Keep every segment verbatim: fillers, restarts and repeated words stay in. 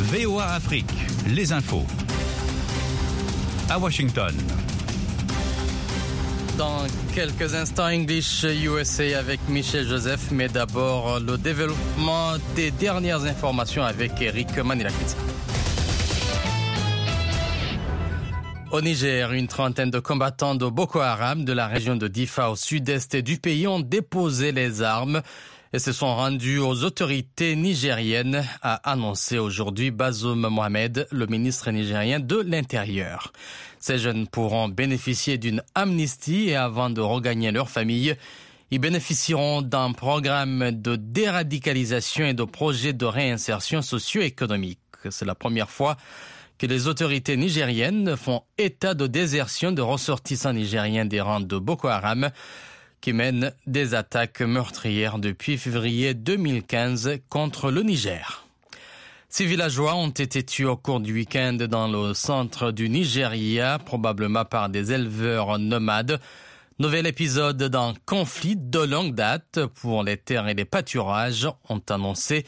V O A Afrique, les infos. À Washington. Dans quelques instants, English U S A avec Michel Joseph, mais d'abord le développement des dernières informations avec Eric Manilakis. Au Niger, une trentaine de combattants de Boko Haram de la région de Difa au sud-est du pays ont déposé les armes et se sont rendus aux autorités nigériennes, a annoncé aujourd'hui Bazoum Mohamed, le ministre nigérien de l'Intérieur. Ces jeunes pourront bénéficier d'une amnistie et avant de regagner leur famille, ils bénéficieront d'un programme de déradicalisation et de projets de réinsertion socio-économique. C'est la première fois que les autorités nigériennes font état de désertion de ressortissants nigériens des rangs de Boko Haram qui mènent des attaques meurtrières depuis février deux mille quinze contre le Niger. Six villageois ont été tués au cours du week-end dans le centre du Nigeria, probablement par des éleveurs nomades. Nouvel épisode d'un conflit de longue date pour les terres et les pâturages, ont annoncé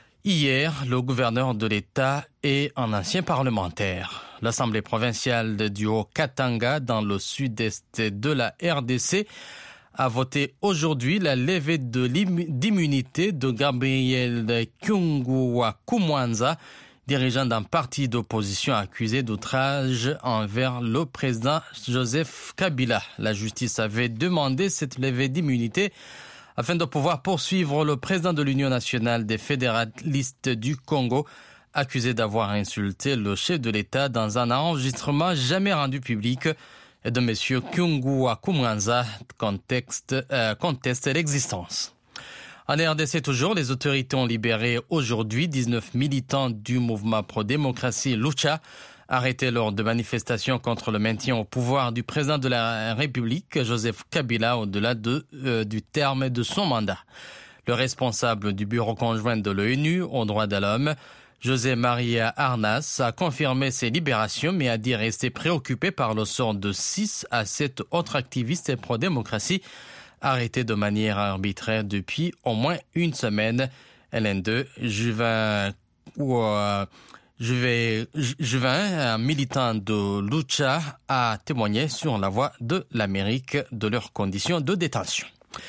hier le gouverneur de l'État et un ancien parlementaire. L'Assemblée provinciale du Haut-Katanga, dans le sud-est de la R D C, a voté aujourd'hui la levée de d'immunité de Gabriel Kyungu-Kumwanza, dirigeant d'un parti d'opposition accusé d'outrage envers le président Joseph Kabila. La justice avait demandé cette levée d'immunité afin de pouvoir poursuivre le président de l'Union nationale des fédéralistes du Congo, accusé d'avoir insulté le chef de l'État dans un enregistrement jamais rendu public, et de M. Kyungu-Kumwanza conteste, euh, conteste l'existence. En R D C toujours, les autorités ont libéré aujourd'hui dix-neuf militants du mouvement pro-démocratie Lucha, arrêtés lors de manifestations contre le maintien au pouvoir du président de la République, Joseph Kabila, au-delà de, euh, du terme de son mandat. Le responsable du bureau conjoint de l'ONU aux droits de l'homme, José Maria Arnas, a confirmé ces libérations, mais a dit rester préoccupé par le sort de six à sept autres activistes pro-démocratie arrêtés de manière arbitraire depuis au moins une semaine. L'un d'eux, Juvin, ou, euh, Juvin, Juvin, un militant de Lucha, a témoigné sur la voix de l'Amérique de leurs conditions de détention.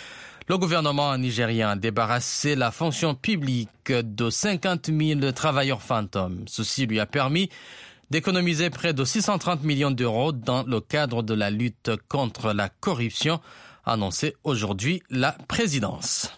Le gouvernement nigérien a débarrassé la fonction publique de cinquante mille travailleurs fantômes. Ceci lui a permis d'économiser près de six cent trente millions d'euros dans le cadre de la lutte contre la corruption, a annoncé aujourd'hui la présidence.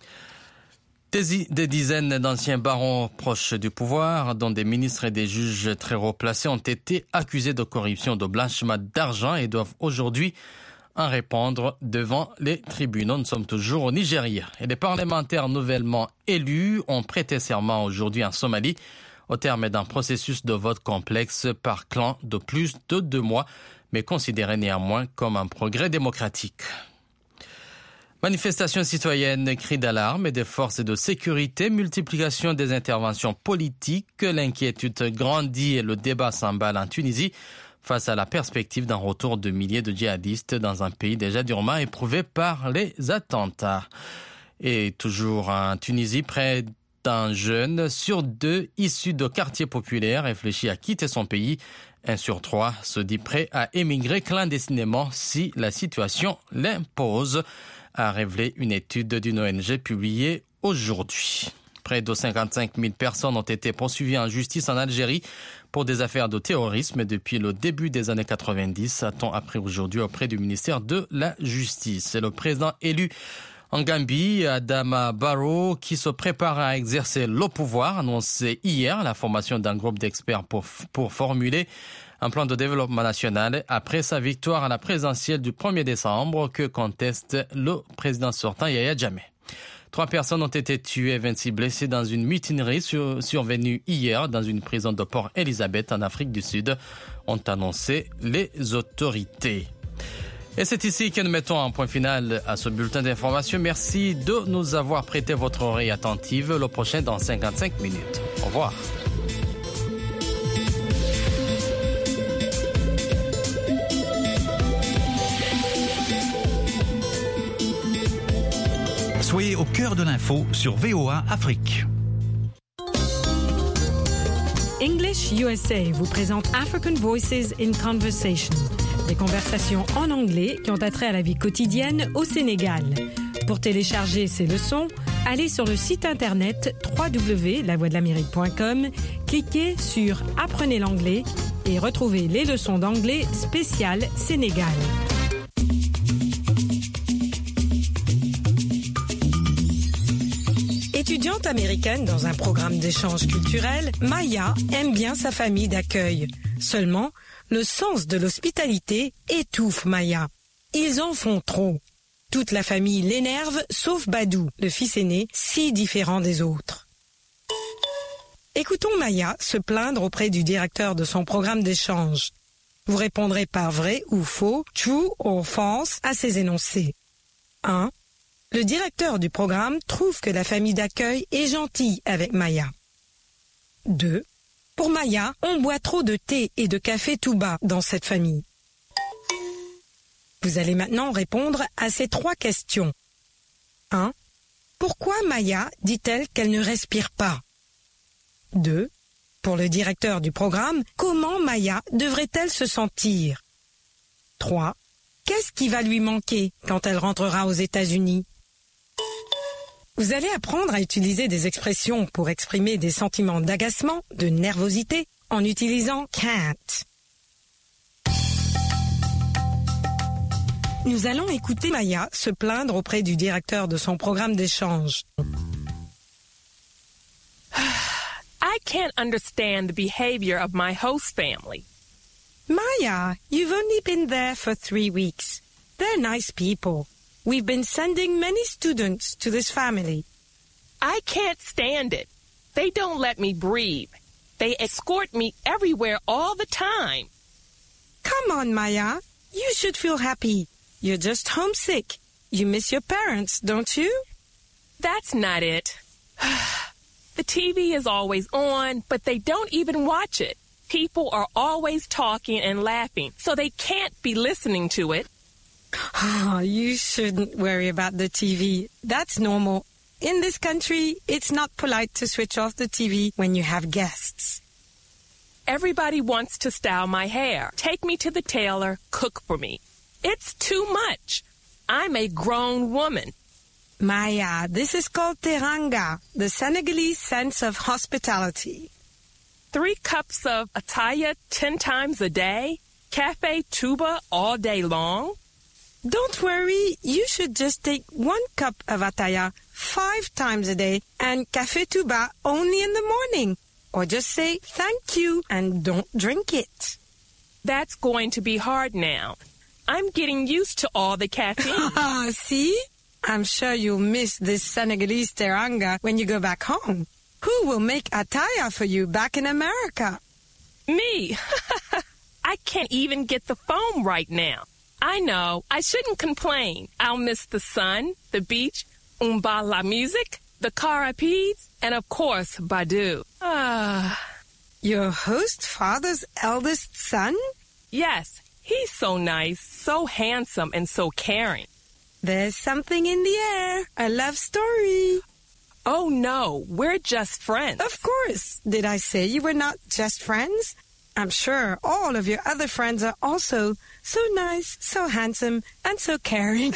Des, des dizaines d'anciens barons proches du pouvoir, dont des ministres et des juges très haut placés, ont été accusés de corruption, de blanchiment d'argent et doivent aujourd'hui en répondre devant les tribunaux. Nous sommes toujours au Nigeria. Et les parlementaires nouvellement élus ont prêté serment aujourd'hui en Somalie au terme d'un processus de vote complexe par clan de plus de deux mois, mais considéré néanmoins comme un progrès démocratique. Manifestations citoyennes, cris d'alarme et des forces de sécurité, multiplication des interventions politiques, l'inquiétude grandit et le débat s'emballe en Tunisie face à la perspective d'un retour de milliers de djihadistes dans un pays déjà durement éprouvé par les attentats. Et toujours en Tunisie, près d'un jeune sur deux issu de quartiers populaires réfléchit à quitter son pays. Un sur trois se dit prêt à émigrer clandestinement si la situation l'impose, a révélé une étude d'une O N G publiée aujourd'hui. Près de cinquante-cinq mille personnes ont été poursuivies en justice en Algérie pour des affaires de terrorisme depuis le début des années quatre-vingt-dix, a-t-on appris aujourd'hui auprès du ministère de la Justice. C'est le président élu en Gambie, Adama Barrow, qui se prépare à exercer le pouvoir, annoncé hier la formation d'un groupe d'experts pour, pour formuler un plan de développement national après sa victoire à la présidentielle du premier décembre que conteste le président sortant Yahya Jammeh. Trois personnes ont été tuées et vingt-six blessées dans une mutinerie sur, survenue hier dans une prison de Port Elizabeth en Afrique du Sud, ont annoncé les autorités. Et c'est ici que nous mettons un point final à ce bulletin d'information. Merci de nous avoir prêté votre oreille attentive. Le prochain dans cinquante-cinq minutes. Au revoir. Soyez au cœur de l'info sur V O A Afrique. English U S A vous présente African Voices in Conversation, des conversations en anglais qui ont attrait à la vie quotidienne au Sénégal. Pour télécharger ces leçons, allez sur le site internet w w w point la voix de l'amérique point com, cliquez sur Apprenez l'anglais et retrouvez les leçons d'anglais spéciales Sénégal. Étudiante américaine dans un programme d'échange culturel, Maya aime bien sa famille d'accueil. Seulement, le sens de l'hospitalité étouffe Maya. Ils en font trop. Toute la famille l'énerve, sauf Badou, le fils aîné, si différent des autres. Écoutons Maya se plaindre auprès du directeur de son programme d'échange. Vous répondrez par vrai ou faux, true or false, à ces énoncés. un. Le directeur du programme trouve que la famille d'accueil est gentille avec Maya. deux. Pour Maya, on boit trop de thé et de café tout bas dans cette famille. Vous allez maintenant répondre à ces trois questions. un. Pourquoi Maya dit-elle qu'elle ne respire pas? deux. Pour le directeur du programme, comment Maya devrait-elle se sentir? trois. Qu'est-ce qui va lui manquer quand elle rentrera aux États-Unis? Vous allez apprendre à utiliser des expressions pour exprimer des sentiments d'agacement, de nervosité, en utilisant can't. Nous allons écouter Maya se plaindre auprès du directeur de son programme d'échange. I can't understand the behavior of my host family. Maya, you've only been there for three weeks. They're nice people. We've been sending many students to this family. I can't stand it. They don't let me breathe. They escort me everywhere all the time. Come on, Maya. You should feel happy. You're just homesick. You miss your parents, don't you? That's not it. The T V is always on, but they don't even watch it. People are always talking and laughing, so they can't be listening to it. Oh, you shouldn't worry about the T V. That's normal. In this country, it's not polite to switch off the T V when you have guests. Everybody wants to style my hair, take me to the tailor, cook for me. It's too much. I'm a grown woman. Maya, this is called teranga, the Senegalese sense of hospitality. Three cups of ataya ten times a day? Cafe tuba all day long? Don't worry, you should just take one cup of ataya five times a day and café tuba only in the morning. Or just say thank you and don't drink it. That's going to be hard now. I'm getting used to all the caffeine. Ah, see? I'm sure you'll miss this Senegalese teranga when you go back home. Who will make ataya for you back in America? Me. I can't even get the foam right now. I know. I shouldn't complain. I'll miss the sun, the beach, umba la music, the carapides, and of course, Badou. Ah. Your host father's eldest son? Yes. He's so nice, so handsome, and so caring. There's something in the air. A love story. Oh, no. We're just friends. Of course. Did I say you were not just friends? I'm sure all of your other friends are also so nice, so handsome, and so caring.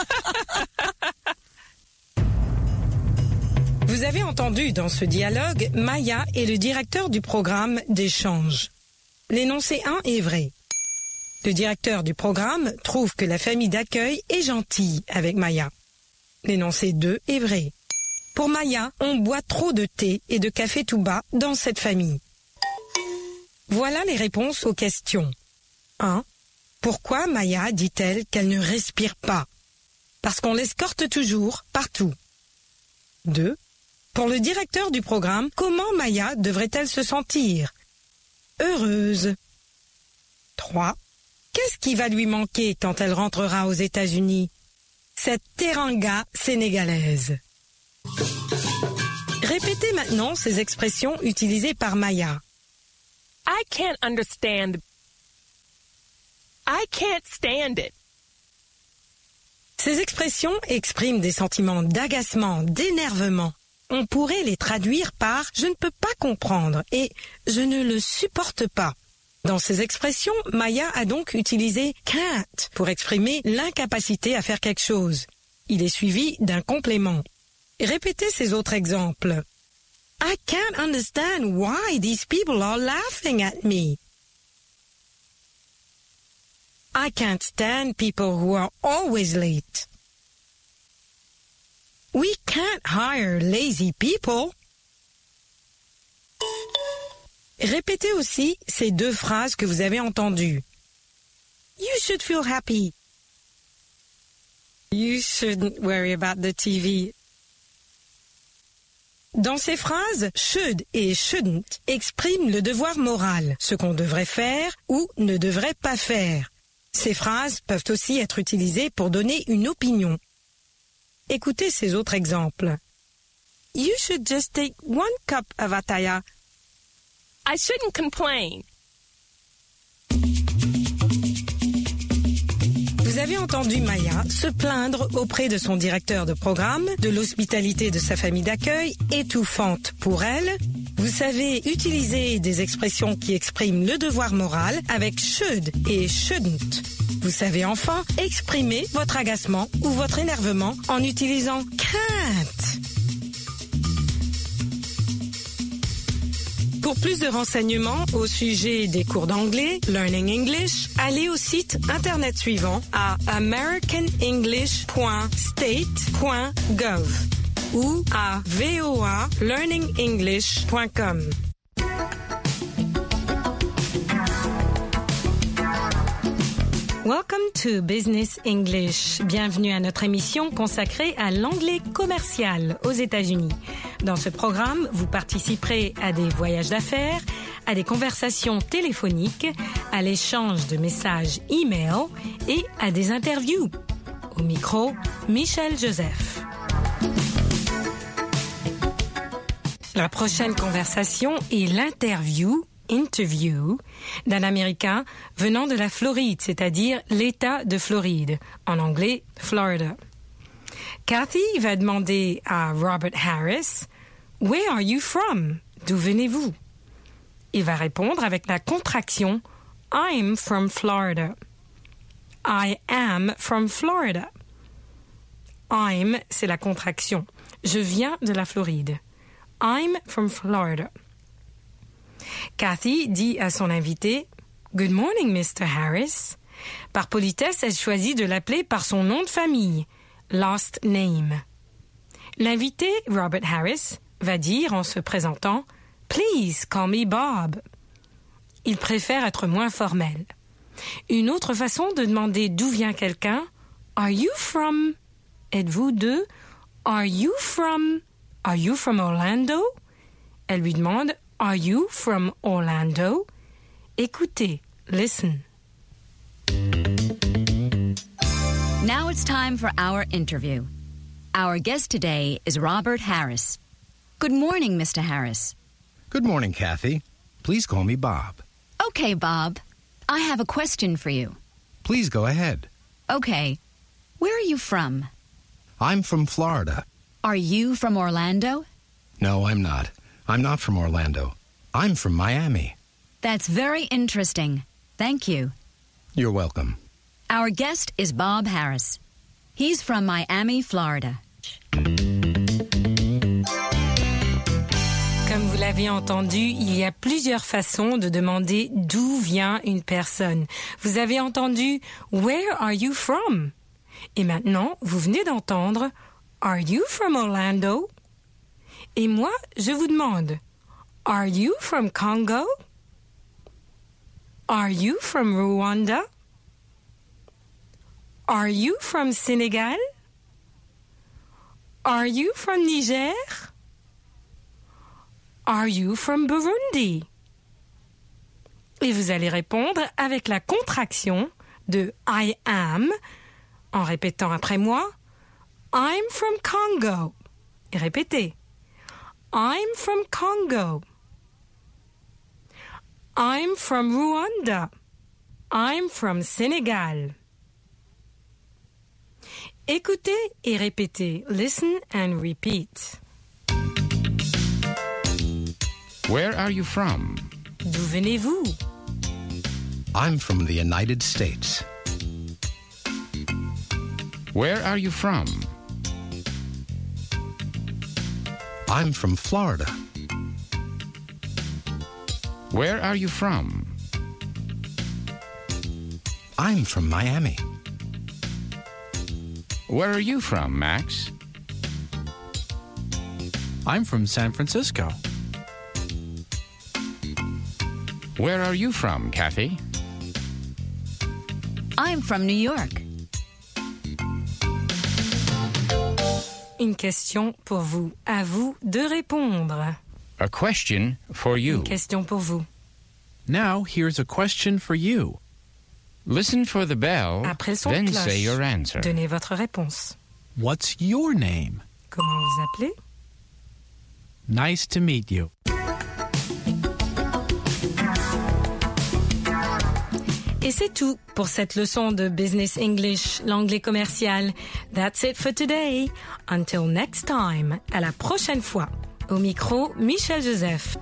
Vous avez entendu dans ce dialogue Maya et le directeur du programme d'échange. L'énoncé un est vrai. Le directeur du programme trouve que la famille d'accueil est gentille avec Maya. L'énoncé deux est vrai. Pour Maya, on boit trop de thé et de café tout bas dans cette famille. Voilà les réponses aux questions. un. Pourquoi Maya dit-elle qu'elle ne respire pas? Parce qu'on l'escorte toujours, partout. deux. Pour le directeur du programme, comment Maya devrait-elle se sentir? Heureuse. trois. Qu'est-ce qui va lui manquer quand elle rentrera aux États-Unis? Cette teranga sénégalaise. Répétez maintenant ces expressions utilisées par Maya. I can't understand. I can't stand it. Ces expressions expriment des sentiments d'agacement, d'énervement. On pourrait les traduire par « je ne peux pas comprendre » et « je ne le supporte pas ». Dans ces expressions, Maya a donc utilisé « can't » pour exprimer l'incapacité à faire quelque chose. Il est suivi d'un complément. Répétez ces autres exemples. I can't understand why these people are laughing at me. I can't stand people who are always late. We can't hire lazy people. Répétez aussi ces deux phrases que vous avez entendues. You should feel happy. You shouldn't worry about the T V. Dans ces phrases, should et shouldn't expriment le devoir moral, ce qu'on devrait faire ou ne devrait pas faire. Ces phrases peuvent aussi être utilisées pour donner une opinion. Écoutez ces autres exemples. You should just take one cup of ataya. I shouldn't complain. Vous avez entendu Maya se plaindre auprès de son directeur de programme de l'hospitalité de sa famille d'accueil, étouffante pour elle. Vous savez utiliser des expressions qui expriment le devoir moral avec should et shouldn't. Vous savez enfin exprimer votre agacement ou votre énervement en utilisant can't. Pour plus de renseignements au sujet des cours d'anglais, Learning English, allez au site internet suivant à american english point state point gov ou à v o a learning english point com. Welcome to Business English. Bienvenue à notre émission consacrée à l'anglais commercial aux États-Unis. Dans ce programme, vous participerez à des voyages d'affaires, à des conversations téléphoniques, à l'échange de messages e-mail et à des interviews. Au micro, Michel Joseph. La prochaine conversation est l'interview interview d'un Américain venant de la Floride, c'est-à-dire l'État de Floride, en anglais Florida. Kathy va demander à Robert Harris « Where are you from ?» D'où venez-vous? Il va répondre avec la contraction « I'm from Florida ». « I am from Florida ». « I'm » c'est la contraction. Je viens de la Floride. « I'm from Florida ». Kathy dit à son invité « Good morning, mister Harris ». Par politesse, elle choisit de l'appeler par son nom de famille, last name. L'invité, Robert Harris, va dire en se présentant « Please call me Bob ». Il préfère être moins formel. Une autre façon de demander d'où vient quelqu'un « Are you from ?» Êtes-vous de « Are you from ?» Are you from Orlando? Elle lui demande Are you from Orlando? Écoutez, listen. Now it's time for our interview. Our guest today is Robert Harris. Good morning, Mister Harris. Good morning, Kathy. Please call me Bob. Okay, Bob. I have a question for you. Please go ahead. Okay. Where are you from? I'm from Florida. Are you from Orlando? No, I'm not. I'm not from Orlando. I'm from Miami. That's very interesting. Thank you. You're welcome. Our guest is Bob Harris. He's from Miami, Florida. Comme vous l'avez entendu, il y a plusieurs façons de demander d'où vient une personne. Vous avez entendu « Where are you from ?» Et maintenant, vous venez d'entendre « Are you from Orlando ?» Et moi, je vous demande « Are you from Congo? Are you from Rwanda? Are you from Sénégal? Are you from Niger? Are you from Burundi? » Et vous allez répondre avec la contraction de « I am » en répétant après moi « I'm from Congo ». Et répétez « I'm from Congo. I'm from Rwanda. I'm from Sénégal. » Écoutez et répétez. Listen and repeat. Where are you from? D'où venez-vous? I'm from the United States. Where are you from? I'm from Florida. Where are you from? I'm from Miami. Where are you from, Max? I'm from San Francisco. Where are you from, Kathy? I'm from New York. Une question pour vous. À vous de répondre. A question for you. Une question pour vous. Now, here's a question for you. Listen for the bell, Après le son de then cloche, say your answer. donnez votre réponse. What's your name? Comment vous appelez? Nice to meet you. Et c'est tout pour cette leçon de Business English, l'anglais commercial. That's it for today. Until next time. À la prochaine fois. Au micro, Michel Joseph.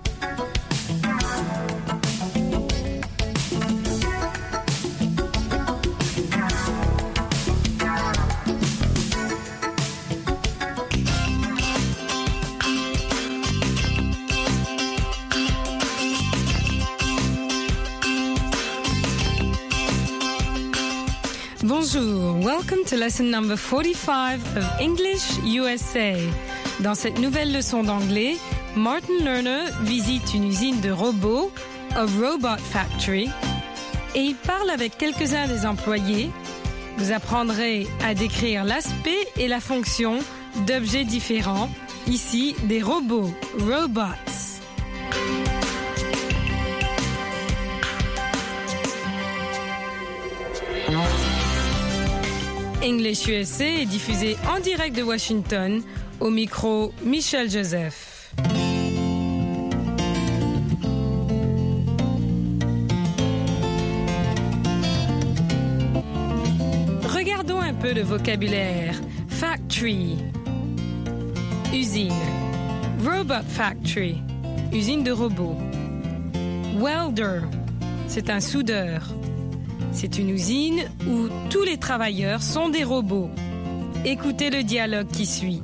Bonjour, welcome to lesson number forty-five of English U S A. Dans cette nouvelle leçon d'anglais, Martin Lerner visite une usine de robots, a robot factory, et il parle avec quelques-uns des employés. Vous apprendrez à décrire l'aspect et la fonction d'objets différents, ici des robots, robots. English U S A est diffusé en direct de Washington, au micro Michel Joseph. Regardons un peu le vocabulaire. Factory, usine. Robot factory, usine de robots. Welder, c'est un soudeur. C'est une usine où tous les travailleurs sont des robots. Écoutez le dialogue qui suit.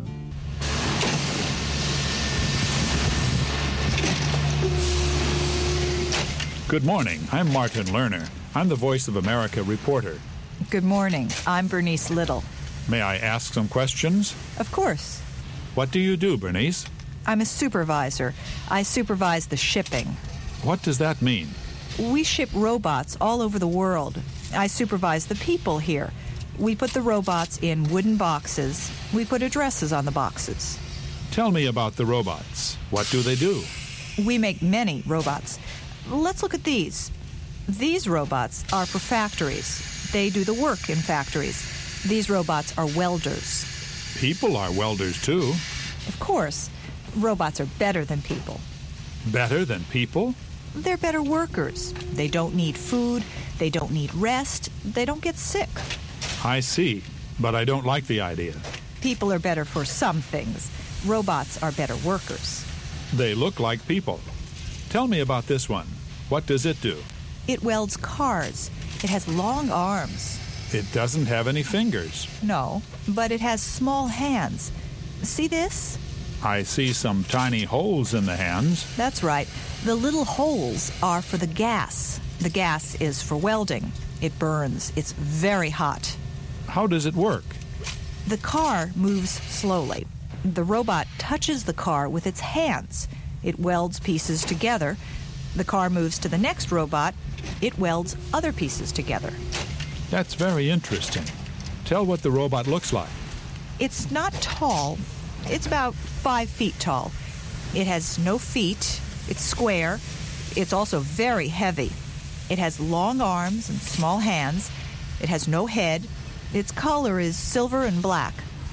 Good morning. I'm Martin Lerner. I'm the Voice of America reporter. Good morning. I'm Bernice Little. May I ask some questions? Of course. What do you do, Bernice? I'm a supervisor. I supervise the shipping. What does that mean? We ship robots all over the world. I supervise the people here. We put the robots in wooden boxes. We put addresses on the boxes. Tell me about the robots. What do they do? We make many robots. Let's look at these. These robots are for factories. They do the work in factories. These robots are welders. People are welders, too. Of course. Robots are better than people. Better than people? They're better workers. They don't need food. They don't need rest. They don't get sick. I see, but I don't like the idea. People are better for some things. Robots are better workers. They look like people. Tell me about this one. What does it do? It welds cars. It has long arms. It doesn't have any fingers. No, but it has small hands. See this? I see some tiny holes in the hands. That's right. The little holes are for the gas. The gas is for welding. It burns. It's very hot. How does it work? The car moves slowly. The robot touches the car with its hands. It welds pieces together. The car moves to the next robot. It welds other pieces together. That's very interesting. Tell what the robot looks like. It's not tall. It's about five feet tall. It has no feet. It's square. It's also very heavy. It has long arms and small hands. It has no head. Its color is silver and black.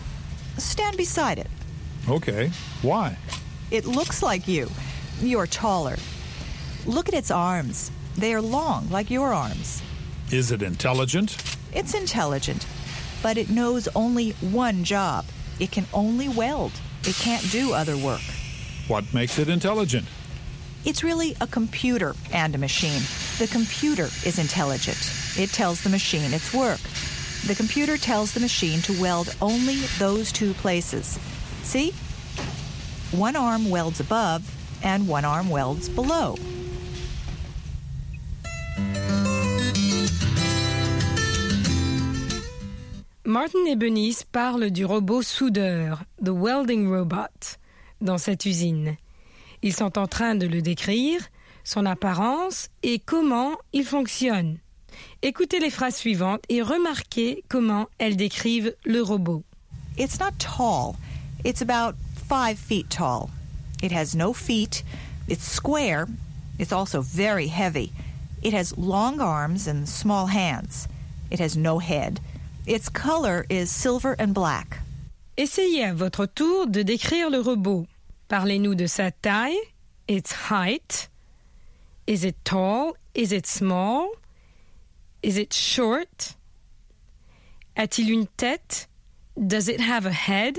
Stand beside it. Okay. Why? It looks like you. You're taller. Look at its arms. They are long, like your arms. Is it intelligent? It's intelligent, but it knows only one job. It can only weld. It can't do other work. What makes it intelligent? It's really a computer and a machine. The computer is intelligent. It tells the machine its work. The computer tells the machine to weld only those two places. See? One arm welds above and one arm welds below. Martin et Benice parlent du robot soudeur, the welding robot, dans cette usine. Ils sont en train de le décrire, son apparence et comment il fonctionne. Écoutez les phrases suivantes et remarquez comment elles décrivent le robot. It's not tall. It's about five feet tall. It has no feet. It's square. It's also very heavy. It has long arms and small hands. It has no head. Its color is silver and black. Essayez à votre tour de décrire le robot. Parlez-nous de sa taille, its height. Is it tall? Is it small? Is it short? A-t-il une tête? Does it have a head?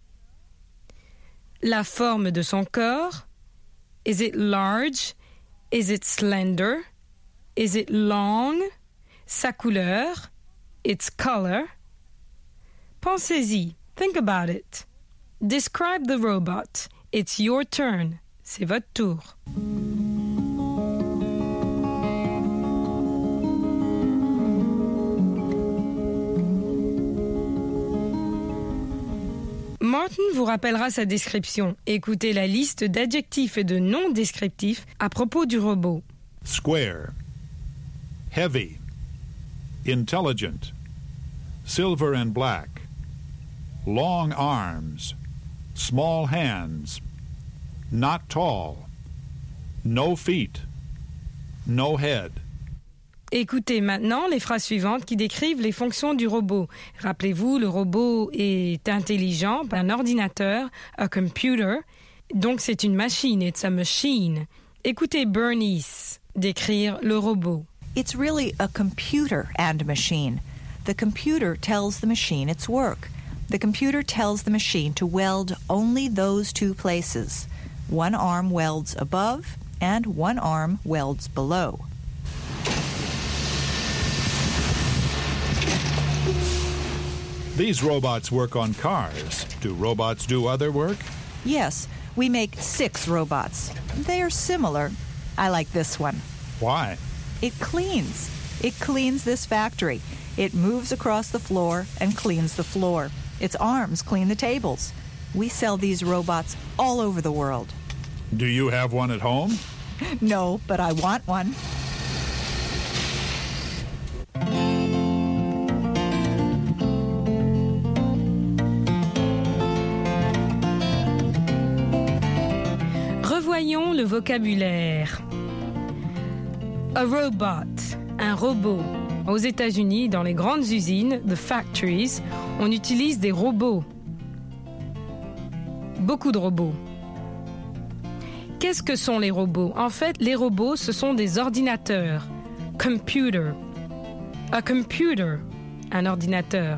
La forme de son corps? Is it large? Is it slender? Is it long? Sa couleur? Its color? Pensez-y. Think about it. Describe the robot. It's your turn. C'est votre tour. Martin vous rappellera sa description. Écoutez la liste d'adjectifs et de noms descriptifs à propos du robot. Square, heavy, intelligent, silver and black, long arms, small hands, not tall, no feet, no head. Écoutez maintenant les phrases suivantes qui décrivent les fonctions du robot. Rappelez-vous, le robot est intelligent, un ordinateur, a computer, donc c'est une machine, it's a machine. Écoutez Bernice décrire le robot. It's really a computer and a machine. The computer tells the machine its work. The computer tells the machine to weld only those two places. One arm welds above and one arm welds below. These robots work on cars. Do robots do other work? Yes, we make six robots. They are similar. I like this one. Why? It cleans. It cleans this factory. It moves across the floor and cleans the floor. Its arms clean the tables. We sell these robots all over the world. Do you have one at home? No, but I want one. Revoyons le vocabulaire. A robot, un robot. Aux États-Unis, dans les grandes usines, the factories, on utilise des robots. Beaucoup de robots. Qu'est-ce que sont les robots? En fait, les robots, ce sont des ordinateurs. Computer. A computer, un ordinateur.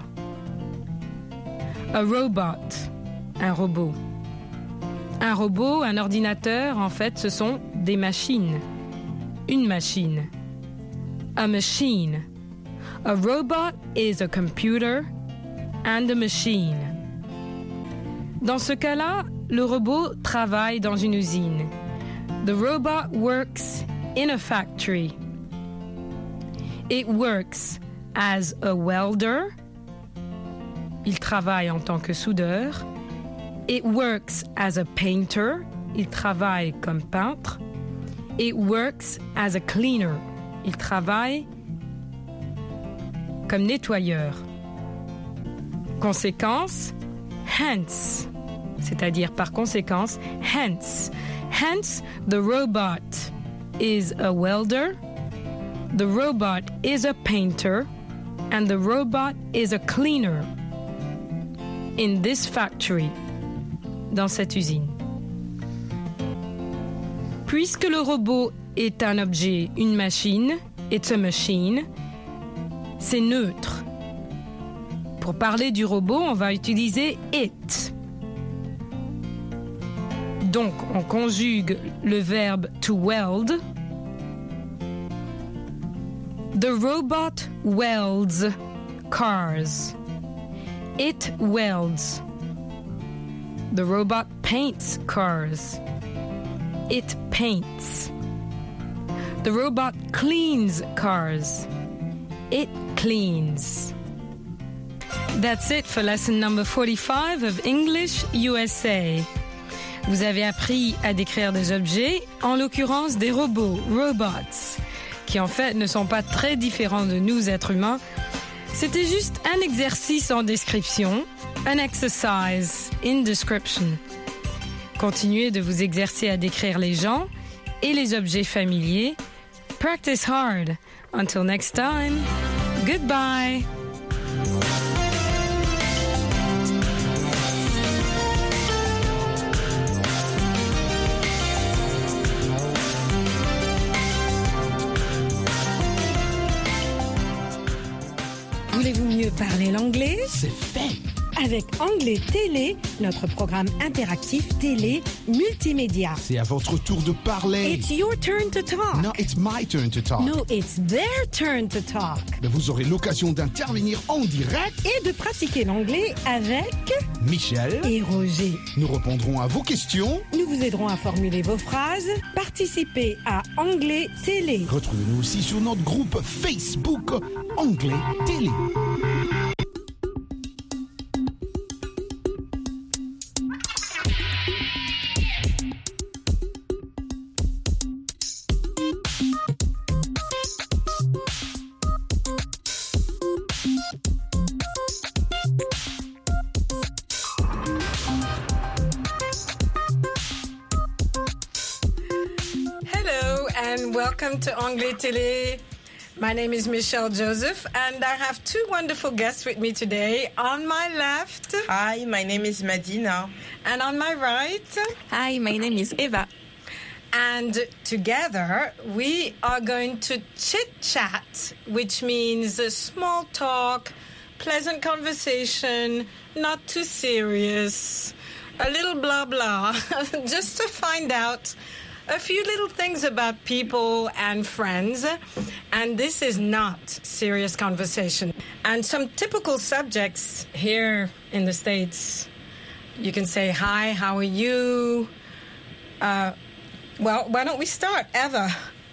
A robot, un robot. Un robot, un ordinateur, en fait, ce sont des machines. Une machine. A machine. A robot is a computer and a machine. Dans ce cas-là, le robot travaille dans une usine. The robot works in a factory. It works as a welder. Il travaille en tant que soudeur. It works as a painter. Il travaille comme peintre. It works as a cleaner. Il travaille comme nettoyeur. Conséquence, hence, c'est-à-dire par conséquence, hence. Hence, the robot is a welder, the robot is a painter, and the robot is a cleaner in this factory, dans cette usine. Puisque le robot est un objet, une machine, it's a machine, c'est neutre. Pour parler du robot, on va utiliser it. Donc, on conjugue le verbe to weld. The robot welds cars. It welds. The robot paints cars. It paints. The robot cleans cars. It cleans. That's it for lesson number forty-five of English U S A. Vous avez appris à décrire des objets, en l'occurrence des robots, robots, qui en fait ne sont pas très différents de nous êtres humains. C'était juste un exercice en description, an exercise in description. Continuez de vous exercer à décrire les gens et les objets familiers. Practice hard. Until next time, goodbye. Voulez-vous mieux parler l'anglais? C'est fait. Avec Anglais Télé, notre programme interactif télé multimédia. C'est à votre tour de parler. It's your turn to talk. No, it's my turn to talk. No, it's their turn to talk. Mais vous aurez l'occasion d'intervenir en direct et de pratiquer l'anglais avec Michel et Roger. Nous répondrons à vos questions. Nous vous aiderons à formuler vos phrases. Participez à Anglais Télé. Retrouvez-nous aussi sur notre groupe Facebook Anglais Télé. Welcome to Anglais Télé. My name is Michelle Joseph, and I have two wonderful guests with me today. On my left, hi, my name is Madina. And on my right, hi, my name is Eva. And together, we are going to chit-chat, which means a small talk, pleasant conversation, not too serious, a little blah blah, just to find out a few little things about people and friends, and this is not serious conversation. And some typical subjects here in the States, you can say, hi, how are you? Uh, well, why don't we start? Eva.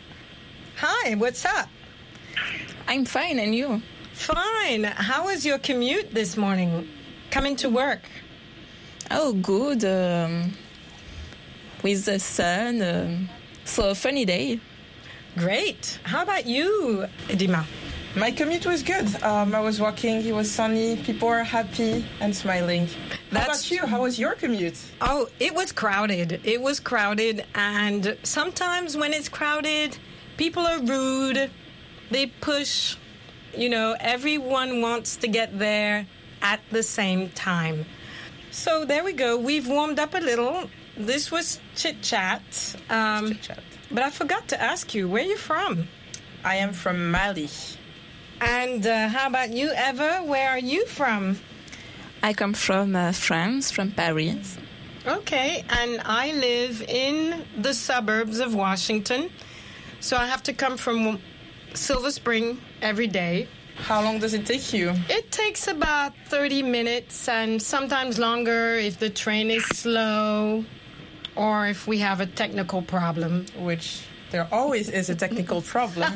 Hi, what's up? I'm fine, and you? Fine. How was your commute this morning, coming to work? Oh, good. Um... With the sun, um, so a funny day. Great. How about you, Edima? My commute was good. Um, I was walking, it was sunny, people are happy and smiling. That's... How about you? How was your commute? Oh, it was crowded. It was crowded, and sometimes when it's crowded, people are rude. They push. You know, everyone wants to get there at the same time. So there we go. We've warmed up a little. This was chit-chat. Um, chit-chat. But I forgot to ask you, where are you from? I am from Mali. And uh, how about you, Eva? Where are you from? I come from uh, France, from Paris. Okay, and I live in the suburbs of Washington. So I have to come from Silver Spring every day. How long does it take you? It takes about thirty minutes and sometimes longer if the train is slow or if we have a technical problem. Which there always is a technical problem.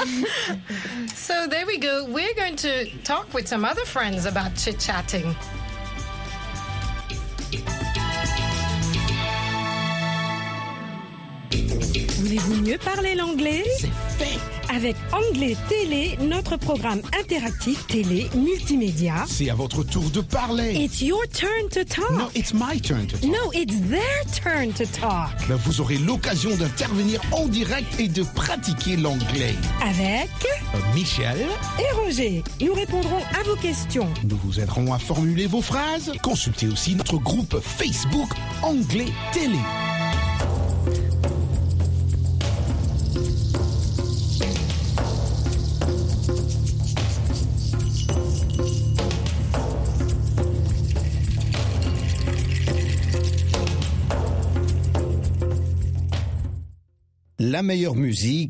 So there we go. We're going to talk with some other friends about chit-chatting. Voulez-vous mieux parler l'anglais? C'est fait! Avec Anglais Télé, notre programme interactif télé multimédia. C'est à votre tour de parler. It's your turn to talk. No, it's my turn to talk. No, it's their turn to talk. Ben, vous aurez l'occasion d'intervenir en direct et de pratiquer l'anglais. Avec euh, Michel et Roger. Nous répondrons à vos questions. Nous vous aiderons à formuler vos phrases. Consultez aussi notre groupe Facebook Anglais Télé. la meilleure musique